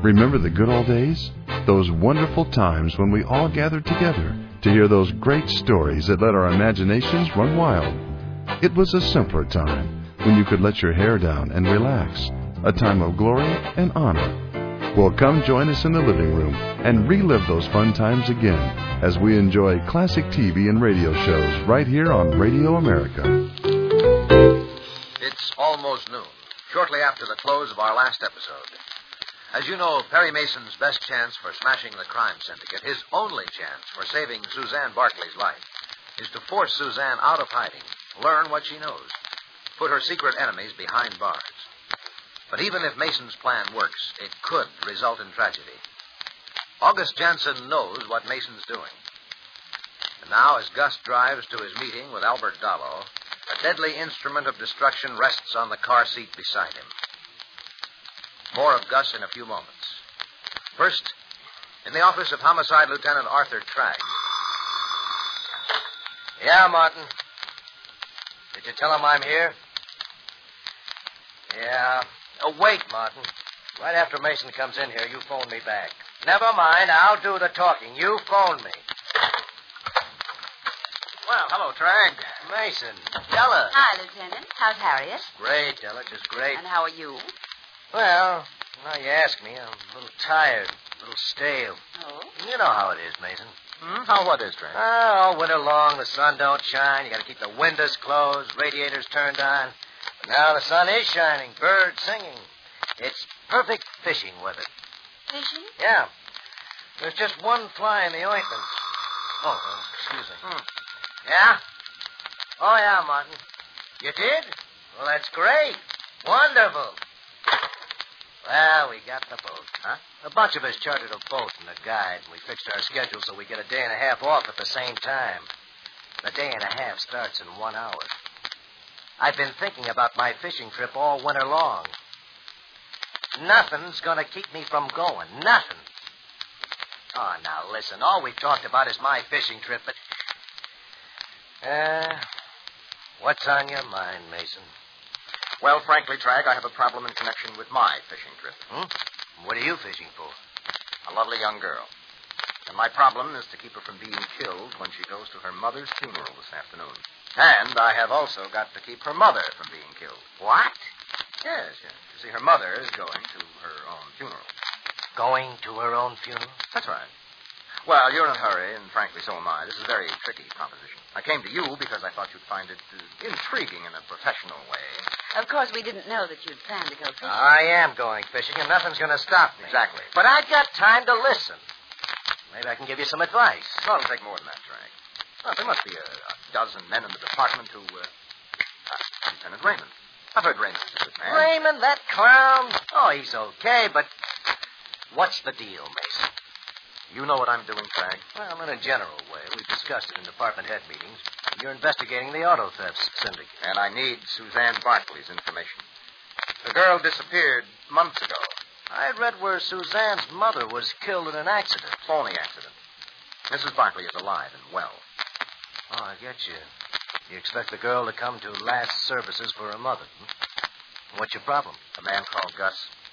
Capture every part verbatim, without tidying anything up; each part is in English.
Remember the good old days? Those wonderful times when we all gathered together to hear those great stories that let our imaginations run wild. It was a simpler time when you could let your hair down and relax, a time of glory and honor. Well, come join us in the living room and relive those fun times again as we enjoy classic T V and radio shows right here on Radio America. It's almost noon, shortly after the close of our last episode. As you know, Perry Mason's best chance for smashing the crime syndicate, his only chance for saving Suzanne Barkley's life, is to force Suzanne out of hiding, learn what she knows, put her secret enemies behind bars. But even if Mason's plan works, it could result in tragedy. August Jansen knows what Mason's doing. And now, as Gus drives to his meeting with Albert Dallo, a deadly instrument of destruction rests on the car seat beside him. More of Gus in a few moments. First, in the office of Homicide Lieutenant Arthur Tragg. Yeah, Martin. Did you tell him I'm here? Yeah. Oh, wait, Martin. Right after Mason comes in here, you phone me back. Never mind, I'll do the talking. You phone me. Well, hello, Tragg. Mason. Della. Hi, Lieutenant. How's Harriet? Great, Della, just great. And how are you? Well, now you ask me, I'm a little tired, a little stale. Oh? You know how it is, Mason. Hmm? How what is, Tragg? Oh, all winter long, the sun don't shine. You got to keep the windows closed, radiators turned on. But now the sun is shining, birds singing. It's perfect fishing weather. Fishing? Yeah. There's just one fly in the ointment. Oh, uh, excuse me. Hmm. Yeah? Oh, yeah, Martin. You did? Well, that's great. Wonderful. Well, we got the boat. Huh? A bunch of us chartered a boat and a guide, and we fixed our schedule so we get a day and a half off at the same time. The day and a half starts in one hour. I've been thinking about my fishing trip all winter long. Nothing's going to keep me from going. Nothing. Oh, now, listen. All we've talked about is my fishing trip, but... Uh, what's on your mind, Mason? Well, frankly, Tragg, I have a problem in connection with my fishing trip. Hmm? What are you fishing for? A lovely young girl. And my problem is to keep her from being killed when she goes to her mother's funeral this afternoon. And I have also got to keep her mother from being killed. What? Yes, yes. You see, her mother is going to her own funeral. Going to her own funeral? That's right. Well, you're in a hurry, and frankly, so am I. This is a very tricky proposition. I came to you because I thought you'd find it uh, intriguing in a professional way. Of course, we didn't know that you'd planned to go fishing. I am going fishing, and nothing's going to stop me. Exactly. But I've got time to listen. Maybe I can give you some advice. Well, it'll take more than that, Tragg. Well, there must be a, a dozen men in the department who... Uh, uh, Lieutenant Raymond. I've heard Raymond's a good man. Raymond, that clown? Oh, he's okay, but what's the deal, Mason? You know what I'm doing, Tragg? Well, in a general way. We've discussed it in department head meetings. You're investigating the auto theft syndicate. And I need Suzanne Barkley's information. The girl disappeared months ago. I read where Suzanne's mother was killed in an accident. Phony accident. Missus Barkley is alive and well. Oh, I get you. You expect the girl to come to last services for her mother. Hmm? What's your problem? A man called Gus.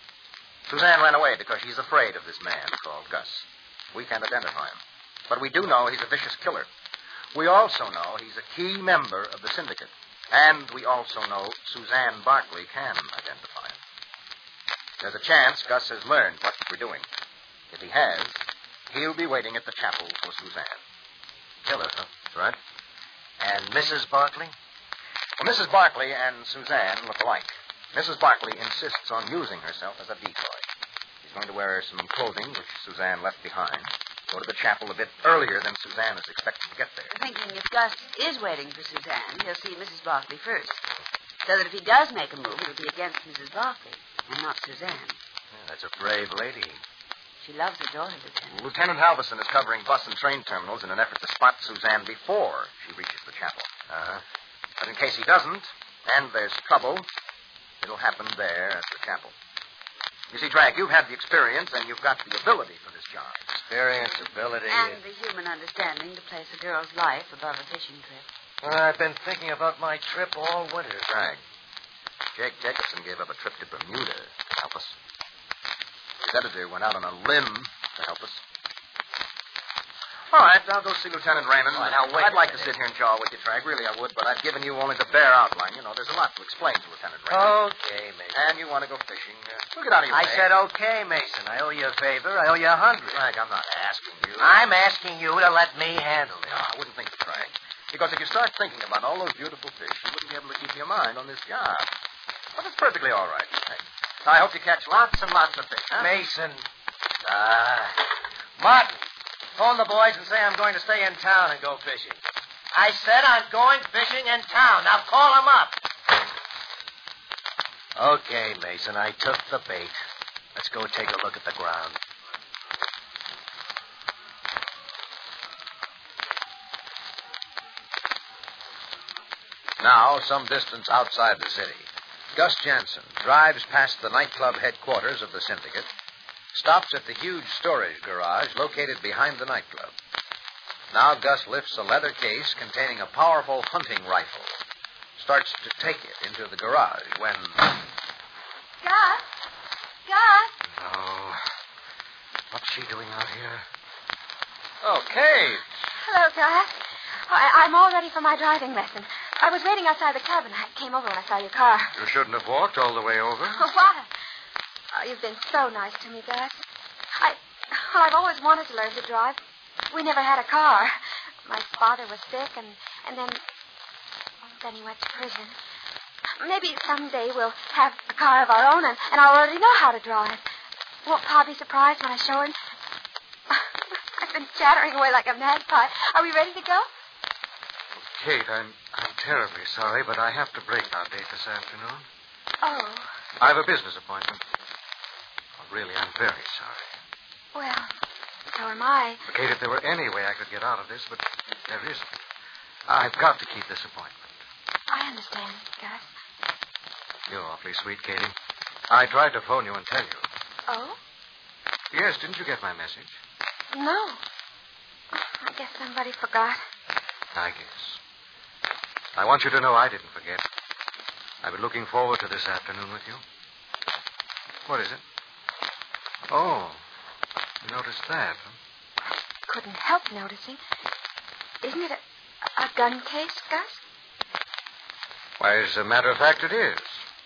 Suzanne ran away because she's afraid of this man called Gus. We can't identify him. But we do know he's a vicious killer. We also know he's a key member of the syndicate. And we also know Suzanne Barkley can identify him. There's a chance Gus has learned what we're doing. If he has, he'll be waiting at the chapel for Suzanne. Killer, huh? That's right. And Missus Barkley? Well, Missus Barkley and Suzanne look alike. Missus Barkley insists on using herself as a decoy. She's going to wear some clothing which Suzanne left behind. Go to the chapel a bit earlier than Suzanne is expected to get there. Thinking if Gus is waiting for Suzanne, he'll see Missus Barkley first. So that if he does make a move, it'll be against Missus Barkley and not Suzanne. Yeah, that's a brave lady. She loves her daughter, Lieutenant. Lieutenant Halverson is covering bus and train terminals in an effort to spot Suzanne before she reaches the chapel. Uh-huh. But in case he doesn't, and there's trouble, it'll happen there at the chapel. You see, Tragg, you've had the experience and you've got the ability for this job. Experience, ability... And the human understanding to place a girl's life above a fishing trip. Well, I've been thinking about my trip all winter. Tragg, Jake Jacobson gave up a trip to Bermuda to help us. editor went out on a limb to help us. All right, I'll go see Lieutenant Raymond. All right, now, wait I'd a like to minute. sit here and jaw with you, Trag. Really, I would, but I've given you only the bare outline. You know, there's a lot to explain to Lieutenant Raymond. Okay, Mason. And you want to go fishing. Uh, we'll get out of your I way. said okay, Mason. I owe you a favor. I owe you a hundred. Trag, I'm not asking you. I'm asking you to let me handle it. No, I wouldn't think so, Trag. Because if you start thinking about all those beautiful fish, you wouldn't be able to keep your mind on this job. Well, that's perfectly all right, Trag. I hope you catch lots and lots of fish, huh? Mason. Ah. Martin, phone the boys and say I'm going to stay in town and go fishing. I said I'm going fishing in town. Now call them up. Okay, Mason, I took the bait. Let's go take a look at the ground. Now, some distance outside the city, Gus Jansen drives past the nightclub headquarters of the syndicate, stops at the huge storage garage located behind the nightclub. Now Gus lifts a leather case containing a powerful hunting rifle, starts to take it into the garage when... Gus? Gus? Oh, what's she doing out here? Oh, Kate. Hello, Gus. Oh, I- I'm all ready for my driving lesson. I was waiting outside the club, and I came over when I saw your car. You shouldn't have walked all the way over. Oh, why? Oh, you've been so nice to me, Gus. I, well, I've always wanted to learn to drive. We never had a car. My father was sick, and, and then... well, then he went to prison. Maybe someday we'll have a car of our own, and, and I'll already know how to drive. Won't Pa be surprised when I show him? I've been chattering away like a magpie. Are we ready to go? Kate, I'm I'm terribly sorry, but I have to break our date this afternoon. Oh, I have a business appointment. Oh, really, I'm very sorry. well, so am I. Kate, if there were any way I could get out of this, but there isn't. I've got to keep this appointment. I understand, Gus. You're awfully sweet, Katie. I tried to phone you and tell you. Oh? Yes, didn't you get my message? No. I guess somebody forgot. I guess. I want you to know I didn't forget. I've been looking forward to this afternoon with you. What is it? Oh, you noticed that, huh? Couldn't help noticing. Isn't it a, a gun case, Gus? Why, as a matter of fact, it is.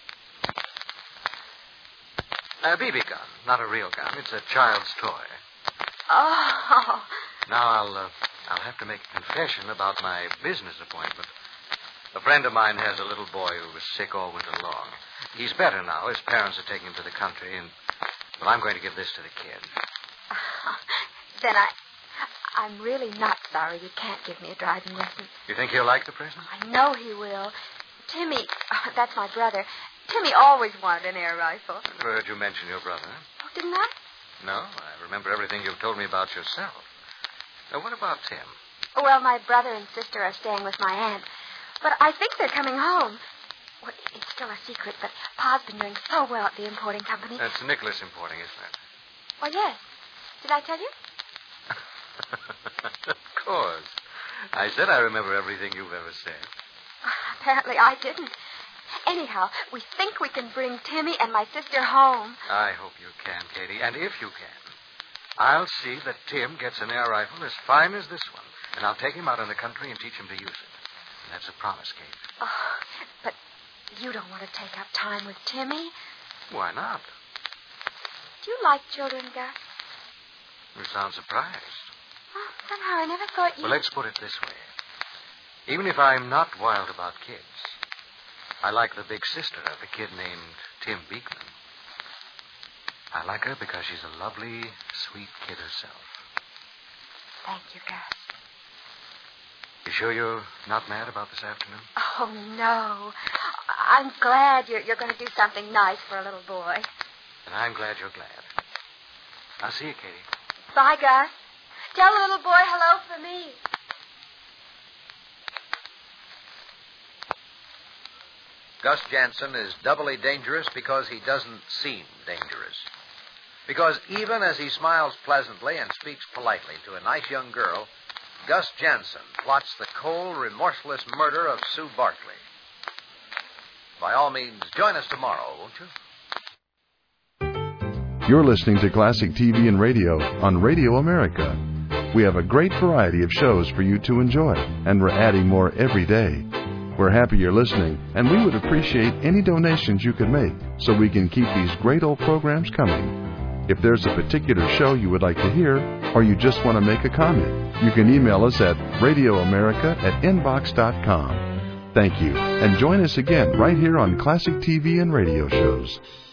A B B gun, not a real gun. It's a child's toy. Oh. Now I'll uh, I'll have to make a confession about my business appointment. A friend of mine has a little boy who was sick all winter long. He's better now. His parents are taking him to the country, and well, I'm going to give this to the kid. Then I, I'm really not sorry you can't give me a driving lesson. You think he'll like the present? I know he will. Timmy, oh, that's my brother. Timmy always wanted an air rifle. I heard you mention your brother. Oh, didn't I? No, I remember everything you've told me about yourself. Now, what about Tim? Well, my brother and sister are staying with my aunt. But I think they're coming home. Well, it's still a secret, but Pa's been doing so well at the importing company. That's Nicholas importing, isn't it? Well, yes. Did I tell you? Of course. I said I remember everything you've ever said. Apparently I didn't. Anyhow, we think we can bring Timmy and my sister home. I hope you can, Katie. And if you can, I'll see that Tim gets an air rifle as fine as this one. And I'll take him out in the country and teach him to use it. And that's a promise, Kate. Oh, but you don't want to take up time with Timmy. Why not? Do you like children, Gus? You sound surprised. Oh, somehow I never thought you... Well, let's put it this way. Even if I'm not wild about kids, I like the big sister of a kid named Tim Beekman. I like her because she's a lovely, sweet kid herself. Thank you, Gus. You sure you're not mad about this afternoon? Oh, no. I'm glad you're, you're going to do something nice for a little boy. And I'm glad you're glad. I'll see you, Katie. Bye, Gus. Tell the little boy hello for me. Gus Jansen is doubly dangerous because he doesn't seem dangerous. Because even as he smiles pleasantly and speaks politely to a nice young girl, Gus Jansen plots the cold, remorseless murder of Sue Barkley. By all means, join us tomorrow, won't you? You're listening to Classic T V and Radio on Radio America. We have a great variety of shows for you to enjoy, and we're adding more every day. We're happy you're listening, and we would appreciate any donations you could make so we can keep these great old programs coming. If there's a particular show you would like to hear, or you just want to make a comment, you can email us at radioamerica at inbox dot com. Thank you, and join us again right here on Classic T V and Radio shows.